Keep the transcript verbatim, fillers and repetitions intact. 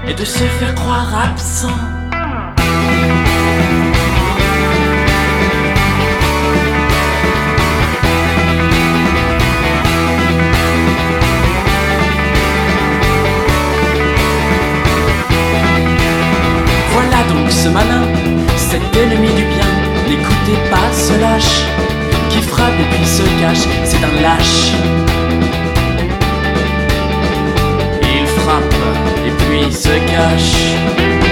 et de se faire croire absent. Voilà donc ce malin, cet ennemi du bien. N'écoutez pas ce lâche qui frappe et puis se cache, c'est un lâche. Il frappe et puis se cache.